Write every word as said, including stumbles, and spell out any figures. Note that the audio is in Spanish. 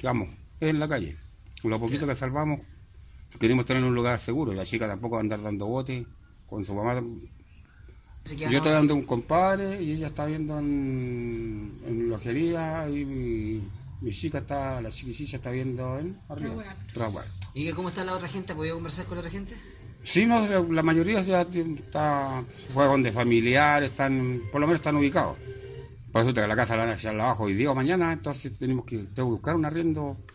quedamos en la calle. Lo poquito que salvamos, queremos tener un lugar seguro. La chica tampoco va a andar dando botes con su mamá. Yo estoy dando un compadre y ella está viendo en, en lojería y mi, mi chica está, la chiquisilla está viendo en arriba, Raguarto. ¿Y cómo está la otra gente? ¿Ha podido conversar con la otra gente? Sí, no, la mayoría ya está, fue donde familiares, están, por lo menos están ubicados. Por eso que la casa la van a echar abajo hoy día o mañana, entonces tenemos que, tengo que buscar un arriendo